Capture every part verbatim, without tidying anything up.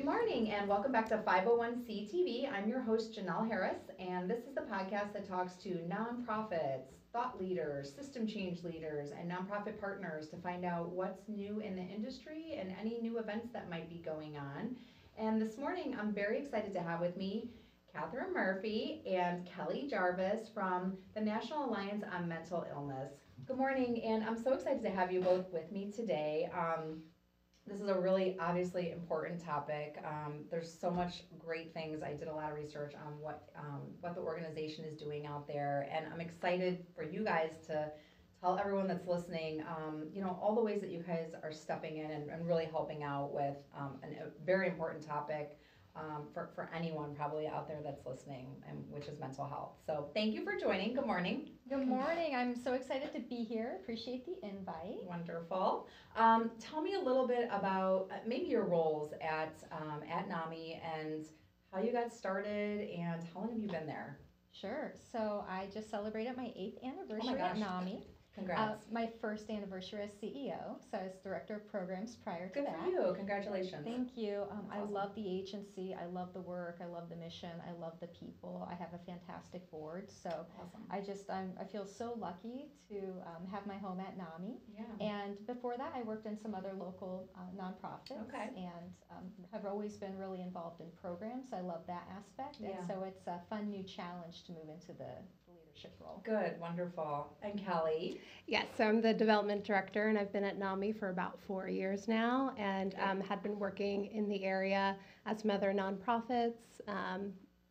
morning and welcome back to five oh one c T V. I'm your host, Janelle Harris, and this is the podcast that talks to nonprofits, thought leaders, system change leaders, and nonprofit partners to find out what's new in the industry and any new events that might be going on. And this morning, I'm very excited to have with me Catherine Murphy and Kelly Jarvis from the National Alliance on Mental Illness. Good morning, and I'm so excited to have you both with me today. Um, This is a really obviously important topic. Um, there's so much great things. I did a lot of research on what um, what the organization is doing out there, and I'm excited for you guys to tell everyone that's listening, um, you know, all the ways that you guys are stepping in and, and really helping out with um, an, a very important topic um, for, for anyone probably out there that's listening, and which is mental health. So thank you for joining. Good morning. Good morning. I'm so excited to be here. Appreciate the invite. Wonderful. Um, tell me a little bit about uh, maybe your roles at um, at NAMI and how you got started and how long have you been there? Sure. So I just celebrated my eighth anniversary Oh my at gosh. NAMI. Congrats. Uh, my first anniversary as C E O, so I was director of programs prior to Good that. for you. Congratulations. Thank you. Um, I awesome. love the agency. I love the work. I love the mission. I love the people. I have a fantastic board. So Awesome. I just I'm, I feel so lucky to um, have my home at NAMI. Yeah. And before that, I worked in some other local uh, nonprofits. Okay. And um, have always been really involved in programs. I love that aspect. Yeah. And so it's a fun new challenge to move into the leadership role. Good. Wonderful. And Kelly? Yes, so I'm the development director, and I've been at NAMI for about four years now, and um, had been working in the area at some other nonprofits, um,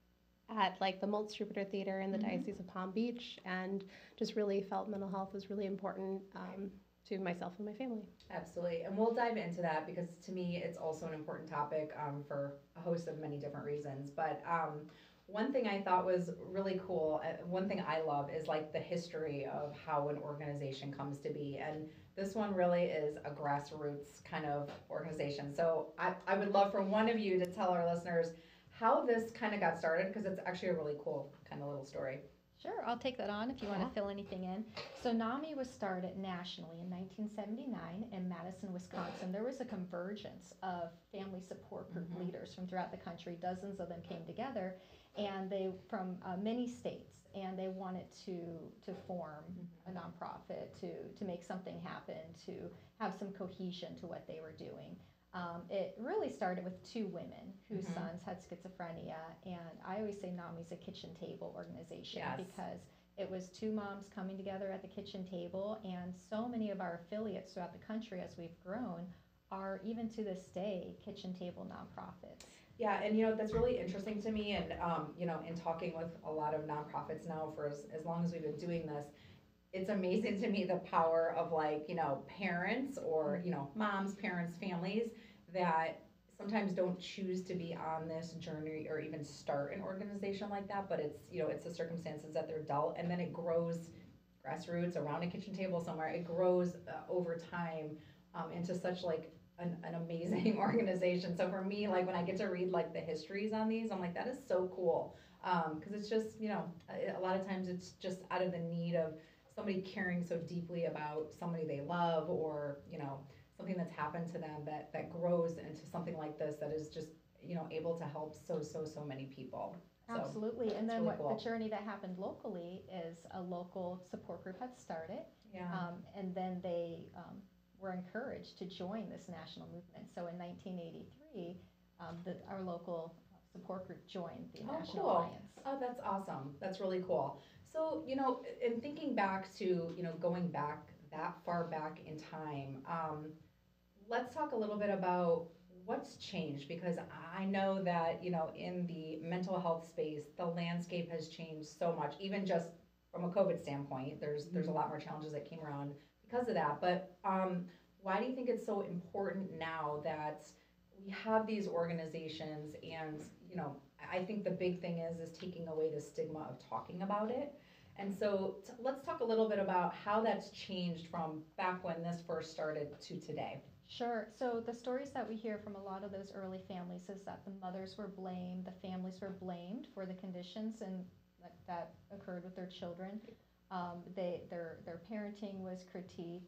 at like the Maltz Jupiter Theater in the Mhm. Diocese of Palm Beach, and just really felt mental health was really important um, to myself and my family. Absolutely. And we'll dive into that because to me it's also an important topic um, for a host of many different reasons. But um, one thing I thought was really cool, uh, one thing I love is like the history of how an organization comes to be. And this one really is a grassroots kind of organization. So I, I would love for one of you to tell our listeners how this kind of got started, because it's actually a really cool kind of little story. Sure, I'll take that on if you want Yeah. to fill anything in. So NAMI was started nationally in nineteen seventy-nine in Madison, Wisconsin. There was a convergence of family support group Mhm. leaders from throughout the country. Dozens of them came together, and they from uh, many states, and they wanted to to form a nonprofit to to make something happen, to have some cohesion to what they were doing. Um, it really started with two women whose Mhm. sons had schizophrenia, and I always say NAMI's a kitchen table organization Yes. because it was two moms coming together at the kitchen table, and so many of our affiliates throughout the country as we've grown are, even to this day, kitchen table nonprofits. Yeah, and you know, that's really interesting to me. And, um, you know, in talking with a lot of nonprofits now for as, as long as we've been doing this, it's amazing to me the power of like, you know, parents or, you know, moms, parents, families that sometimes don't choose to be on this journey or even start an organization like that, but it's, you know, it's the circumstances that they're dealt, and then it grows grassroots around a kitchen table somewhere. It grows uh, over time um, into such like an, an amazing organization. So for me, like when I get to read like the histories on these, I'm like, that is so cool. Um, cause it's just, you know, a, a lot of times it's just out of the need of somebody caring so deeply about somebody they love, or, you know, something that's happened to them that, that grows into something like this that is just, you know, able to help so, so, so many people. So, Absolutely. And it's then really what cool. the journey that happened locally is a local support group had started, Yeah. um, and then they um, were encouraged to join this national movement. So in nineteen eighty-three, um, the, our local support group joined the Oh, National cool. Alliance. Oh, that's awesome. That's really cool. So, you know, in thinking back to, you know, going back that far back in time, um, let's talk a little bit about what's changed, because I know that, you know, in the mental health space, the landscape has changed so much, even just from a COVID standpoint. There's there's a lot more challenges that came around because of that. But um, why do you think it's so important now that we have these organizations? And, you know, I think the big thing is is taking away the stigma of talking about it. And so t- let's talk a little bit about how that's changed from back when this first started to today. Sure. So the stories that we hear from a lot of those early families is that the mothers were blamed, the families were blamed for the conditions and that, that occurred with their children. Um, they their their parenting was critiqued.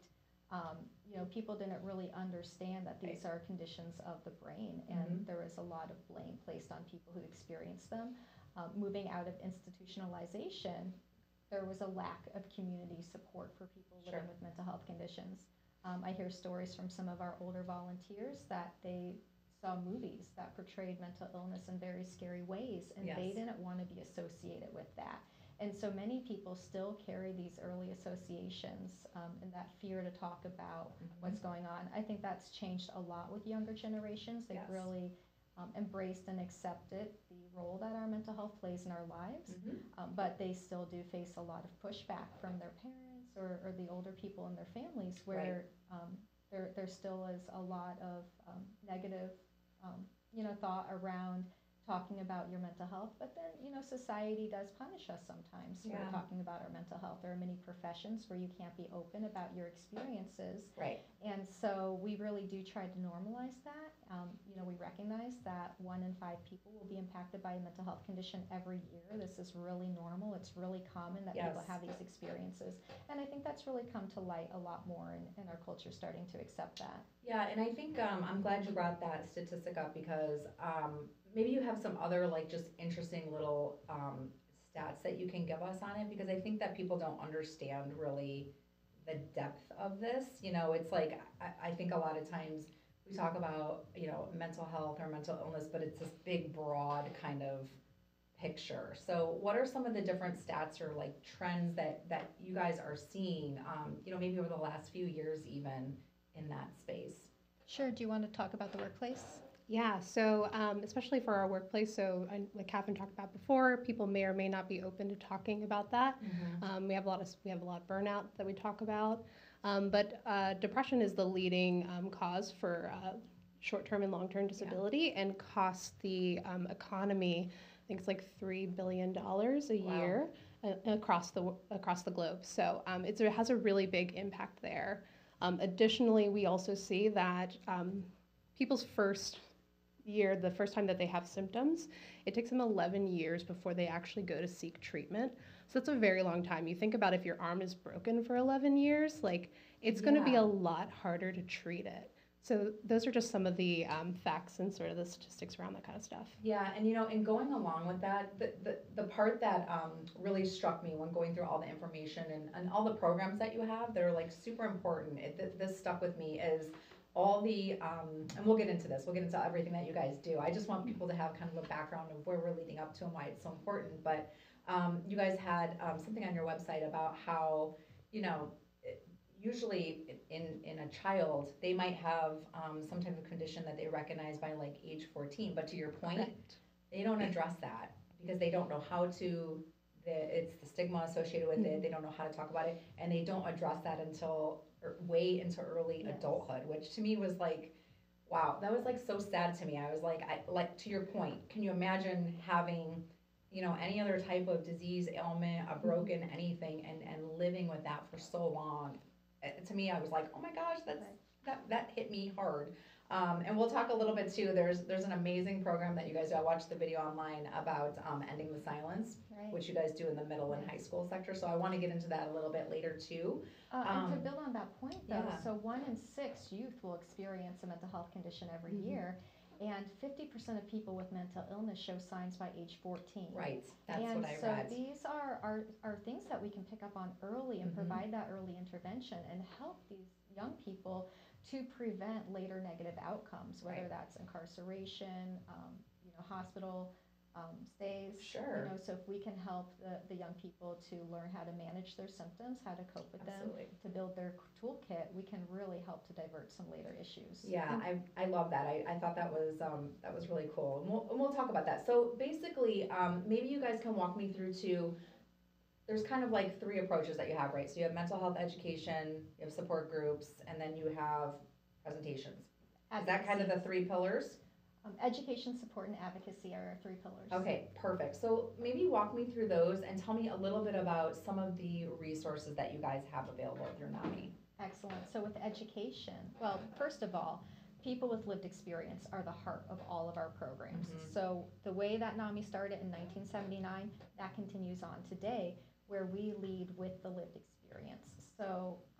um, you know, people didn't really understand that these are conditions of the brain, and Mhm. there was a lot of blame placed on people who experienced them. Um, moving out of institutionalization, there was a lack of community support for people living Sure. with mental health conditions. Um, I hear stories from some of our older volunteers that they saw movies that portrayed mental illness in very scary ways, and they Yes. didn't want to be associated with that. And so many people still carry these early associations um, and that fear to talk about Mhm. what's going on. I think that's changed a lot with younger generations. They've Yes. really um, embraced and accepted the role that our mental health plays in our lives, Mhm. um, but they still do face a lot of pushback from their parents or, or the older people in their families, where um, there, there still is a lot of um, negative um, you know, thought around talking about your mental health. But then, you know, society does punish us sometimes Yeah. for talking about our mental health. There are many professions where you can't be open about your experiences. Right. And so we really do try to normalize that. Um, you know, we recognize that one in five people will be impacted by a mental health condition every year. This is really normal. It's really common that people Yes. have these experiences. And I think that's really come to light a lot more, and, and our culture starting to accept that. Yeah, and I think um, I'm glad you brought that statistic up because um, maybe you have some other like just interesting little um, stats that you can give us on it, because I think that people don't understand really the depth of this. You know, it's like I, I think a lot of times we talk about, you know, mental health or mental illness, but it's this big broad kind of picture. So what are some of the different stats or like trends that that you guys are seeing, um, you know, maybe over the last few years even in that space? Sure. Do you want to talk about the workplace? Yeah, so um, especially for our workplace, so I, like Catherine talked about before, people may or may not be open to talking about that. Mm-hmm. Um, we have a lot of we have a lot of burnout that we talk about, um, but uh, depression is the leading um, cause for uh, short-term and long-term disability, and costs the um, economy. I think it's like three billion dollars a Wow. year uh, across the across the globe. So um, it's, it has a really big impact there. Um, additionally, we also see that um, people's first year, the first time that they have symptoms, it takes them eleven years before they actually go to seek treatment. So that's a very long time. You think about if your arm is broken for eleven years, like it's going to be Yeah. a lot harder to treat it. So those are just some of the um, facts and sort of the statistics around that kind of stuff. Yeah, and you know, and going along with that, the, the, the part that um, really struck me when going through all the information and, and all the programs that you have, they're like super important. It, th- this stuck with me is all the, um, and we'll get into this, we'll get into everything that you guys do. I just want people to have kind of a background of where we're leading up to and why it's so important. But um, you guys had um, something on your website about how, you know, usually in, in a child, they might have um, some type of condition that they recognize by like age fourteen. But to your point, Correct. they don't address that because they don't know how to, the, it's the stigma associated with it. They don't know how to talk about it. And they don't address that until er, way into early Yes. adulthood, which to me was like, wow, that was like so sad to me. I was like, I like to your point, can you imagine having, you know, any other type of disease, ailment, a broken anything, and, and living with that for so long? Uh, to me, I was like, oh my gosh, that's Right. that that hit me hard. Um, and we'll talk a little bit too. There's there's an amazing program that you guys do. I watched the video online about um, ending the silence, Right. which you guys do in the middle and Yes. high school sector. So I want to get into that a little bit later too. Uh, and to Um, build on that point, though, yeah. so one in six youth will experience a mental health condition every Mhm. year, and fifty percent of people with mental illness show signs by age fourteen. Right, that's and what I so read. these are, are, are things that we can pick up on early and Mhm. provide that early intervention and help these young people to prevent later negative outcomes, whether Right. that's incarceration, um, you know, hospital um, stays. Sure. You know, so if we can help the, the young people to learn how to manage their symptoms, how to cope with them, Absolutely. to build their toolkit, we can really help to divert some later issues. Yeah, I, I love that. I, I thought that was um, that was really cool. And we'll, and we'll talk about that. So basically, um, maybe you guys can walk me through to, there's kind of like three approaches that you have, right? So you have mental health education, you have support groups, and then you have presentations. Is that kind of the three pillars? Um, education, support, and advocacy are our three pillars. Okay, perfect. So maybe walk me through those and tell me a little bit about some of the resources that you guys have available through NAMI. Excellent. So with education, well, first of all, people with lived experience are the heart of all of our programs. Mhm. So the way that NAMI started in nineteen seventy-nine, that continues on today, where we lead with the lived experience. So um,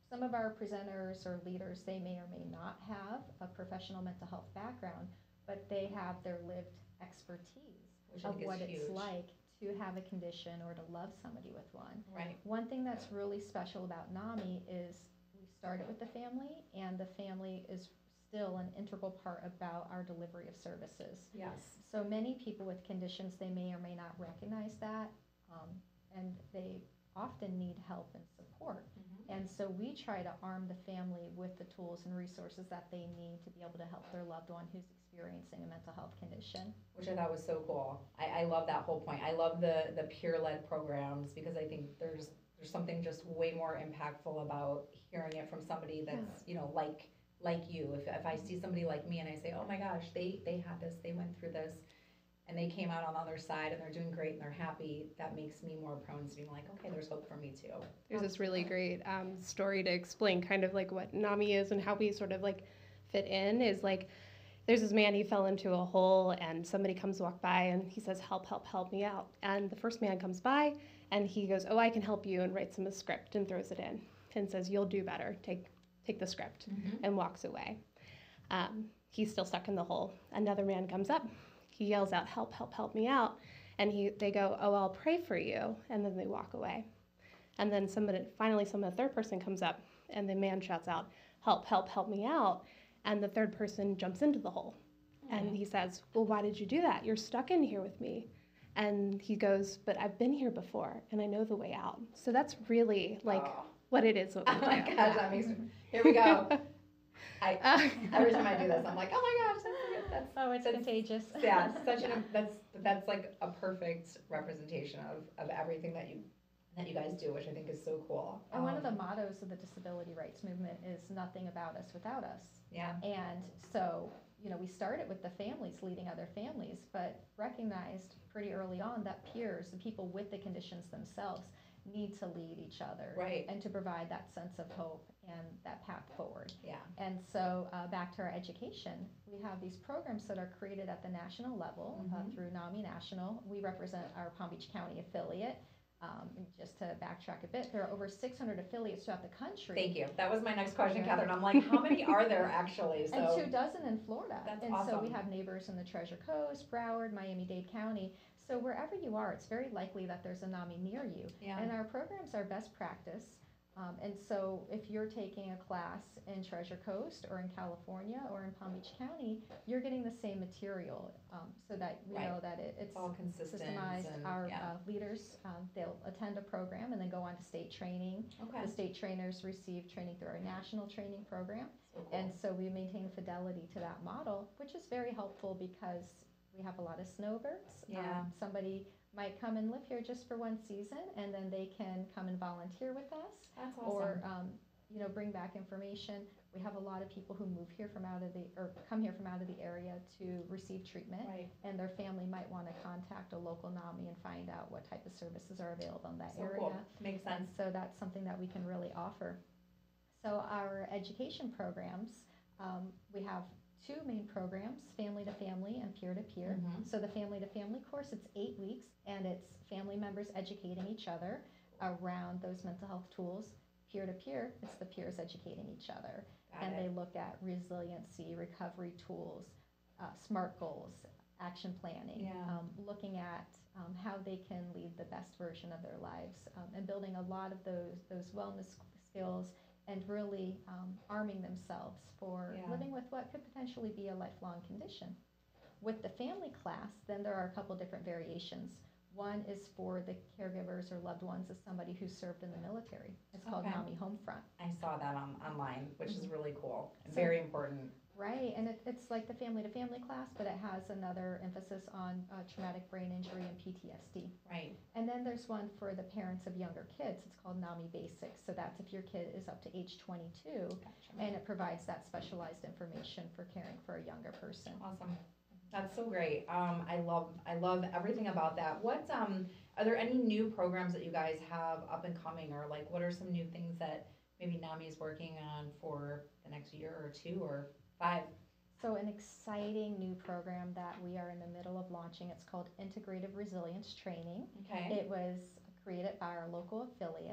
some of our presenters or leaders, they may or may not have a professional mental health background, but they have their lived expertise Which I of think is what huge. it's like to have a condition or to love somebody with one. Right. One thing that's really special about NAMI is we started with the family, and the family is still an integral part about our delivery of services. Yes. So many people with conditions, they may or may not recognize that, um, and they often need help and support. Mm-hmm. And so we try to arm the family with the tools and resources that they need to be able to help their loved one who's experiencing a mental health condition. Which I thought was so cool. I, I love that whole point. I love the, the peer-led programs because I think there's there's something just way more impactful about hearing it from somebody that's, you know, like like you. If, if I see somebody like me and I say, oh my gosh, they, they had this, they went through this, and they came out on the other side and they're doing great and they're happy, that makes me more prone to being like, okay, there's hope for me too. There's this really great um, story to explain kind of like what NAMI is and how we sort of like fit in is like, there's this man, he fell into a hole and somebody comes to walk by and he says, help, help, help me out. And the first man comes by and he goes, oh, I can help you, and writes him a script and throws it in and says, you'll do better, take, take the script, Mm-hmm. and walks away. Um, he's still stuck in the hole. Another man comes up, he yells out, help, help, help me out. And he, they go, oh, I'll pray for you. And then they walk away. And then somebody, finally some a third person comes up and the man shouts out, help, help, help me out. And the third person jumps into the hole. And he says, well, why did you do that? You're stuck in here with me. And he goes, but I've been here before and I know the way out. So that's really like Oh. what it is. What we Oh my do. gosh, that makes me, here we go. I, Uh, every time I do this, I'm like, oh my gosh, that's, that's Oh, it's That's- contagious. yeah, such an that's that's like a perfect representation of, of everything that you that you guys do, which I think is so cool. And one of the Um, mottos of the disability rights movement is nothing about us without us. yeah, And so, you know, we started with the families leading other families, but recognized pretty early on that peers, the people with the conditions themselves, need to lead each other. Right. And to provide that sense of hope and that path forward. yeah, And so uh, back to our education, we have these programs that are created at the national level uh, Mhm. through NAMI National. We represent our Palm Beach County affiliate. Um, and just to backtrack a bit, there are over six hundred affiliates throughout the country. thank you. That was my next question, Okay. Catherine. I'm like, how many are there actually? And So two dozen in Florida. That's and so we awesome. have neighbors in the Treasure Coast, Broward, Miami-Dade County. So wherever you are, it's very likely that there's a NAMI near you. yeah, And our programs are best practice. Um, and so if you're taking a class in Treasure Coast or in California or in Palm Beach County, you're getting the same material um, so that we Right. know that it, it's it's all consistent systemized. and Our yeah. uh, leaders, um, they'll attend a program and then go on to state training. Okay, The state trainers receive training through our national training program. so cool. And so we maintain fidelity to that model, which is very helpful because we have a lot of snowbirds. Yeah. Um, somebody might come and live here just for one season, and then they can come and volunteer with us, That's awesome. or um, you know, bring back information. We have a lot of people who move here from out of the, or come here from out of the area to receive treatment, right, and their family might want to contact a local NAMI and find out what type of services are available in that so area. cool. Makes And sense. so that's something that we can really offer. So our education programs, um, we have two main programs, family to family and peer to peer. Mhm. So the family to family course, it's eight weeks, and it's family members educating each other around those mental health tools. Peer to peer, it's the peers educating each other. Got And it. they look at resiliency, recovery tools, uh, SMART goals, action planning, Yeah. um, looking at um, how they can lead the best version of their lives, um, and building a lot of those those wellness skills, and really um, arming themselves for Yeah. living with what could potentially be a lifelong condition. With the family class, then there are a couple different variations. One is for the caregivers or loved ones of somebody who served in the military. It's called Okay. NAMI Homefront. I saw that on online, which is really cool and So- very important. Right, and it, it's like the family-to-family class, but it has another emphasis on uh, traumatic brain injury and P T S D. Right, And then there's one for the parents of younger kids. It's called NAMI Basics. So that's if your kid is up to age twenty-two, gotcha. and it provides that specialized information for caring for a younger person. Awesome. That's so great. Um, I love, I love everything about that. What, um, are there any new programs that you guys have up and coming, or like, what are some new things that maybe NAMI is working on for the next year or two or five? So an exciting new program that we are in the middle of launching. It's called Integrative Resilience Training. Okay, It was created by our local affiliate,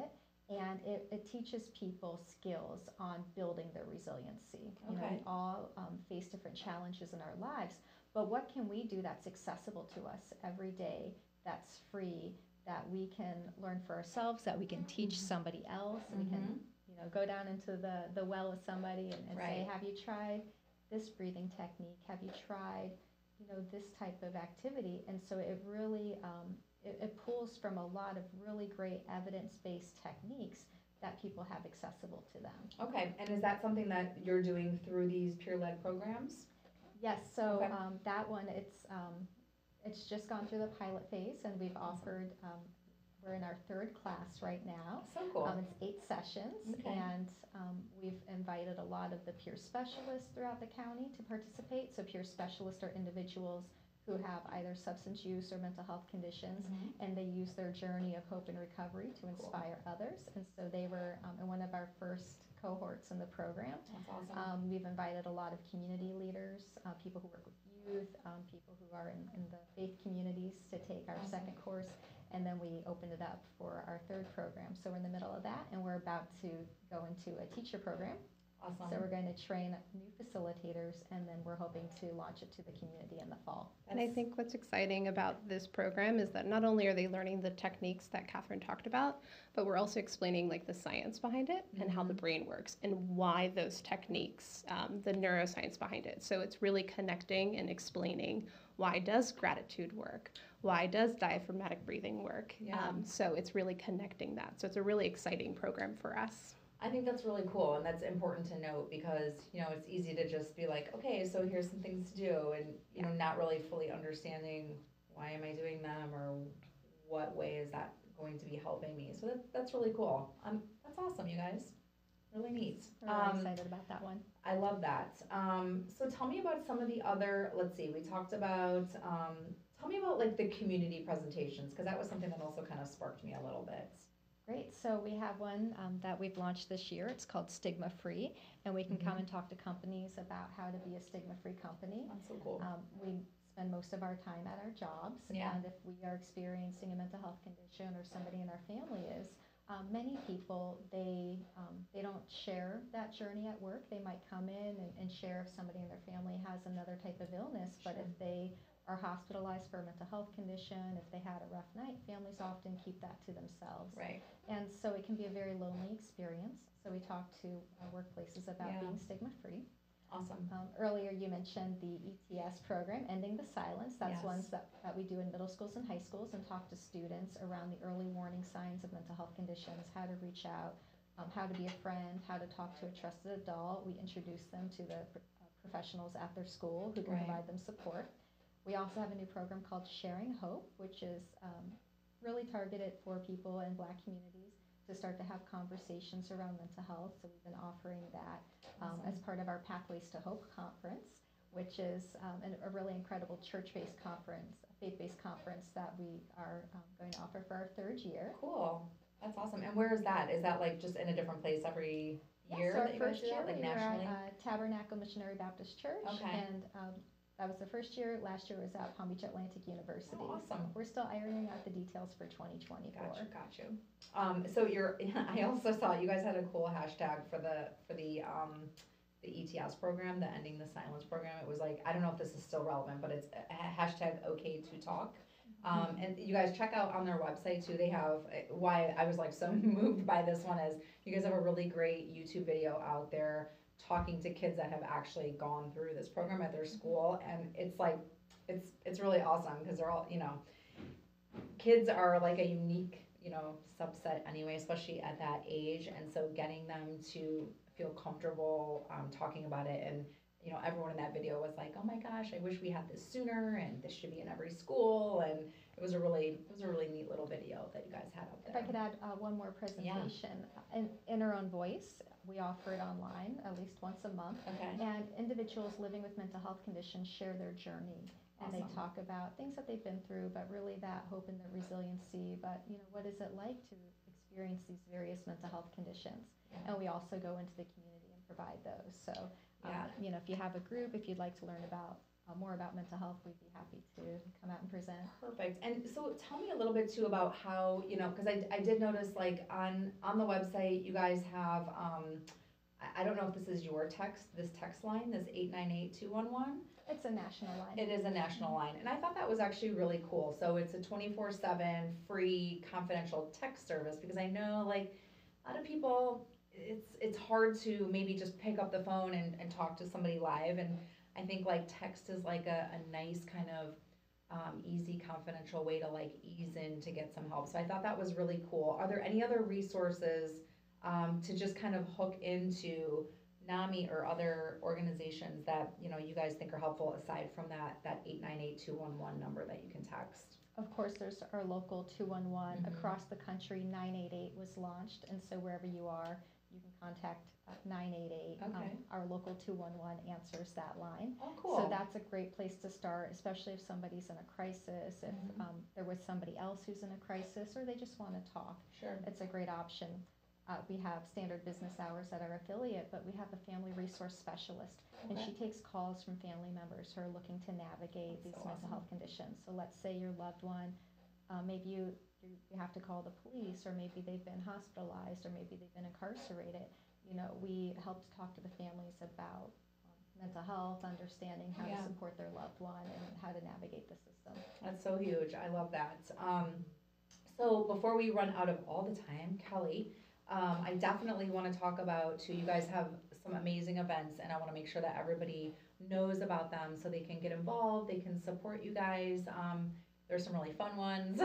And it, it teaches people skills on building their resiliency. You know, Okay. we all um, face different challenges in our lives, but what can we do that's accessible to us every day, that's free, that we can learn for ourselves, that we can teach Mhm. somebody else, and we can, Mhm. you know, go down into the, the well with somebody and, and say, Right. have you tried this breathing technique? Have you tried, you know, this type of activity? And so it really, um, it, it pulls from a lot of really great evidence-based techniques that people have accessible to them. Okay, and is that something that you're doing through these peer-led programs? Yes, so Okay. um, that one, it's um, it's just gone through the pilot phase, and we've Awesome. offered, um, we're in our third class right now. So cool. Um, it's eight sessions, Okay. and um, we've invited a lot of the peer specialists throughout the county to participate. So peer specialists are individuals who have either substance use or mental health conditions, Mhm. and they use their journey of hope and recovery to inspire others. And so they were um, in one of our first cohorts in the program. That's awesome. Um, we've invited a lot of community leaders, uh, people who work with youth, um, people who are in, in the faith communities to take our Awesome. second course, and then we opened it up for our third program. So we're in the middle of that, and we're about to go into a teacher program. Awesome. So we're going to train new facilitators, and then we're hoping to launch it to the community in the fall. And I think what's exciting about this program is that not only are they learning the techniques that Catherine talked about, but we're also explaining like the science behind it and how the brain works and why those techniques, um, the neuroscience behind it. So it's really connecting and explaining why does gratitude work? Why does diaphragmatic breathing work? Yeah. Um, so it's really connecting that. So it's a really exciting program for us. I think that's really cool, and that's important to note because, you know, it's easy to just be like, okay, so here's some things to do, and, you know, not really fully understanding why am I doing them or what way is that going to be helping me. So that, that's really cool. Um, that's awesome, you guys. Really neat. We're really Um, excited about that one. I love that. Um, so tell me about some of the other, let's see, we talked about, um, tell me about like the community presentations, because that was something that also kind of sparked me a little bit. Great. So we have one um, that we've launched this year. It's called Stigma Free, and we can Mhm. come and talk to companies about how to be a stigma-free company. That's so cool. Um, we spend most of our time at our jobs, Yeah. and if we are experiencing a mental health condition or somebody in our family is, um, many people, they um, they don't share that journey at work. They might come in and, and share if somebody in their family has another type of illness, but Sure. if they are hospitalized for a mental health condition, if they had a rough night, families often keep that to themselves. Right. And so it can be a very lonely experience. So we talk to uh, workplaces about Yeah. being stigma-free. Awesome. Um, earlier you mentioned the E T S program, Ending the Silence. That's Yes. ones that, that we do in middle schools and high schools and talk to students around the early warning signs of mental health conditions, how to reach out, um, how to be a friend, how to talk to a trusted adult. We introduce them to the uh, professionals at their school who can Right. provide them support. We also have a new program called Sharing Hope, which is um, really targeted for people in Black communities to start to have conversations around mental health. So we've been offering that um, Awesome. as part of our Pathways to Hope conference, which is um, an, a really incredible church-based conference, a faith-based conference that we are um, going to offer for our third year. Cool. That's awesome. And where is that? Is that like just in a different place every year? So our that you guys first do that, year like we were nationally? at uh, Tabernacle Missionary Baptist Church, Okay. and um, that was the first year. Last year was at Palm Beach Atlantic University. Oh, awesome. So we're still ironing out the details for twenty twenty-four. Got you, got you. Um, so you're, I also saw you guys had a cool hashtag for the, for the, um, the E T S program, the Ending the Silence program. It was like, I don't know if this is still relevant, but it's a hashtag okay to talk. Um, and you guys check out on their website too, they have, uh, why I was like so moved by this one is you guys have a really great YouTube video out there talking to kids that have actually gone through this program at their school, and it's like, it's, it's really awesome, because they're all, you know, kids are like a unique, you know, subset anyway, especially at that age, and so getting them to feel comfortable um, talking about it, and you know, everyone in that video was like, oh my gosh, I wish we had this sooner, and this should be in every school, and it was a really, it was a really neat little video that you guys had up If there. I could add uh, one more presentation, in, in our own voice, we offer it online at least once a month, Okay. and individuals living with mental health conditions share their journey. And they Awesome. talk about things that they've been through, but really that hope and the resiliency. But you know, what is it like to experience these various mental health conditions? Yeah. And we also go into the community and provide those. So, um, Yeah. you know, if you have a group, if you'd like to learn about uh, more about mental health, we'd be happy to come out and present. Perfect. And so tell me a little bit too about how, you know, because I, I did notice like on, on the website, you guys have, um, I, I don't know if this is your text, this text line, this eight nine eight two one one. It's a national line. It is a national line, and I thought that was actually really cool. So it's a twenty-four seven free confidential text service, because I know like a lot of people, it's it's hard to maybe just pick up the phone and, and talk to somebody live, and I think like text is like a, a nice kind of um, easy confidential way to like ease in to get some help. So I thought that was really cool. Are there any other resources um, to just kind of hook into NAMI or other organizations that, you know, you guys think are helpful aside from that, that eight nine eight two one one number that you can text? Of course, there's our local two one one. Mhm. Across the country, nine eight eight was launched, and so wherever you are, you can contact uh, nine eight eight. Okay. Um, our local two one one answers that line. Oh, cool. So that's a great place to start, especially if somebody's in a crisis, if Mhm. um, they're with somebody else who's in a crisis, or they just want to talk. Sure. It's a great option. Uh, we have standard business hours at our affiliate, but we have a family resource specialist, and Okay. she takes calls from family members who are looking to navigate That's these so mental awesome. health conditions. So let's say your loved one, uh, maybe you, you you have to call the police, or maybe they've been hospitalized, or maybe they've been incarcerated. You know, we help to talk to the families about um, mental health, understanding how Yeah. to support their loved one, and how to navigate the system. That's so huge. I love that. Um, so before we run out of all the time, Kelly, um, I definitely want to talk about too. You guys have some amazing events, and I want to make sure that everybody knows about them so they can get involved. They can support you guys. Um, there's some really fun ones.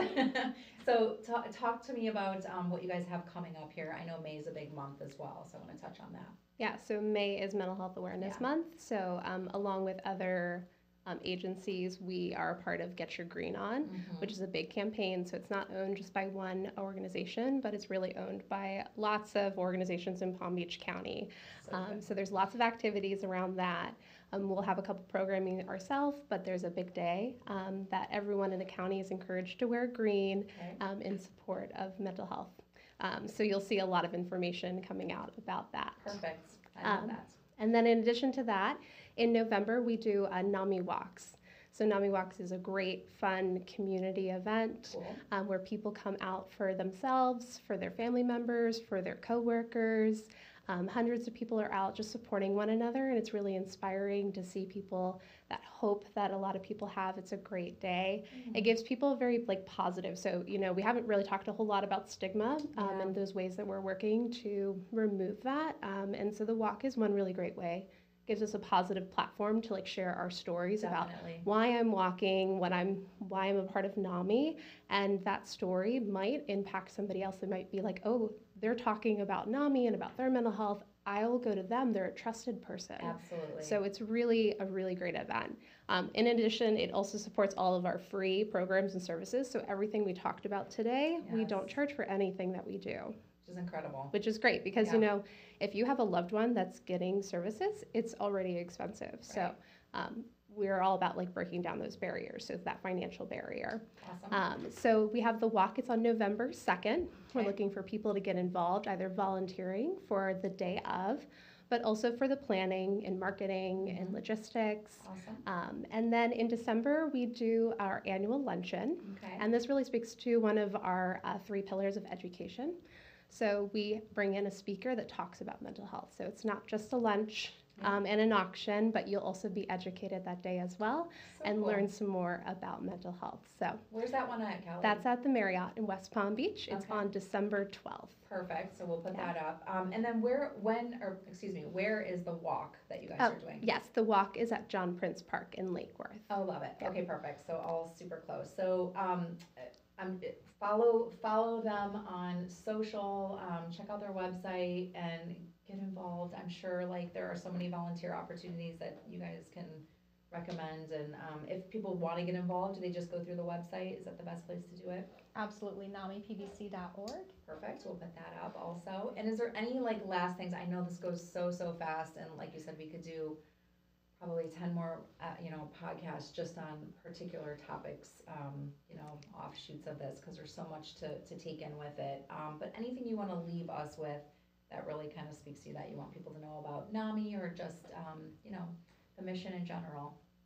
So talk, talk to me about um, what you guys have coming up here. I know May is a big month as well, so I want to touch on that. Yeah, so May is Mental Health Awareness Yeah. Month. So um, along with other um, agencies, we are a part of Get Your Green On, Mhm. which is a big campaign. So it's not owned just by one organization, but it's really owned by lots of organizations in Palm Beach County. So Um, good. so there's lots of activities around that. Um, we'll have a couple programming ourselves, but there's a big day um, that everyone in the county is encouraged to wear green Okay. um, in support of mental health. Um, so you'll see a lot of information coming out about that. Perfect. I love Um, that. And then in addition to that, in November we do a NAMI Walks. So NAMI Walks is a great, fun community event Cool. um, where people come out for themselves, for their family members, for their coworkers. Um, hundreds of people are out just supporting one another, and it's really inspiring to see people, that hope that a lot of people have. It's a great day. It gives people a very like positive. So you know, we haven't really talked a whole lot about stigma um, Yeah. and those ways that we're working to remove that. Um, and so the walk is one really great way. Gives us a positive platform to like share our stories about Definitely. why I'm walking, what I'm, why I'm a part of NAMI, and that story might impact somebody else. That might be like, oh, they're talking about NAMI and about their mental health. I'll go to them. They're a trusted person. Absolutely. So it's really a really great event. Um, in addition, it also supports all of our free programs and services. So everything we talked about today, we Yes. don't charge for anything that we do, Which is incredible. which is great because, you Yeah. know, if you have a loved one that's getting services, it's already expensive. So Right. um, we're all about like breaking down those barriers, so that financial barrier. Awesome. Um, so we have the walk, it's on November second. We're Okay. looking for people to get involved, either volunteering for the day of, but also for the planning and marketing and Mhm. logistics. Awesome. Um, and then in December, we do our annual luncheon. Okay. And this really speaks to one of our uh, three pillars of education. So we bring in a speaker that talks about mental health. So it's not just a lunch um, and an auction, but you'll also be educated that day as well So and cool. learn some more about mental health. So Where's that one at, Kelly? that's at the Marriott in West Palm Beach. It's Okay. on December twelfth. Perfect. So we'll put Yeah. that up. Um, and then where, when, or excuse me, where is the walk that you guys Oh, are doing? yes, the walk is at John Prince Park in Lake Worth. Oh, love it. Yeah. Okay, perfect. So all super close. So um, um, follow follow them on social. Um, check out their website and get involved. I'm sure like there are so many volunteer opportunities that you guys can recommend. And um, if people want to get involved, do they just go through the website? Is that the best place to do it? Absolutely, nami p b c dot org. Perfect. We'll put that up also. And is there any like last things? I know this goes so so fast, and like you said, we could do probably ten more, uh, you know, podcasts just on particular topics, um, you know, offshoots of this, because there's so much to, to take in with it. Um, but anything you want to leave us with that really kind of speaks to you, that you want people to know about NAMI, or just, um, you know, the mission in general?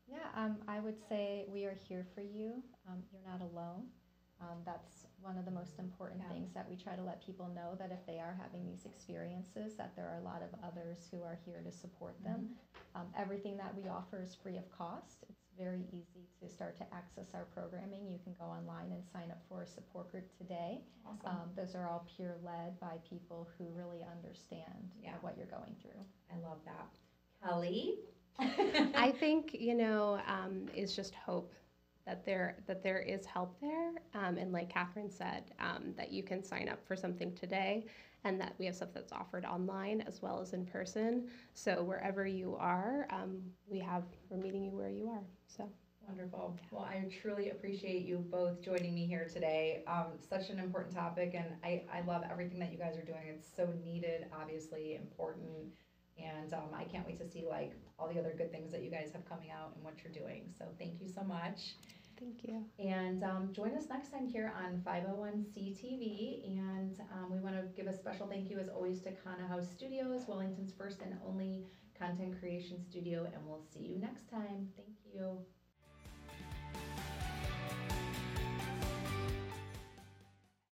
Yeah, um, I would say we are here for you. Um, you're not alone. Um, that's one of the most important Yeah. things that we try to let people know, that if they are having these experiences, that there are a lot of others who are here to support them. Um, everything that we offer is free of cost. It's very easy to start to access our programming. You can go online and sign up for a support group today. Awesome. Um, those are all peer led by people who really understand you know, Yeah. what you're going through. I love that. Kelly? I think, you know, um, is just hope that there that there is help there, um, and like Catherine said, um, that you can sign up for something today, and that we have stuff that's offered online as well as in person. So wherever you are, um, we have we're meeting you where you are. So Wonderful. Well, I truly appreciate you both joining me here today. Um, such an important topic, and I, I love everything that you guys are doing. It's so needed, obviously important, and um, I can't wait to see like all the other good things that you guys have coming out and what you're doing. So thank you so much. thank you. And um, join us next time here on five oh one C T V. And um, we want to give a special thank you, as always, to Kana House Studios, Wellington's first and only content creation studio. And we'll see you next time. Thank you.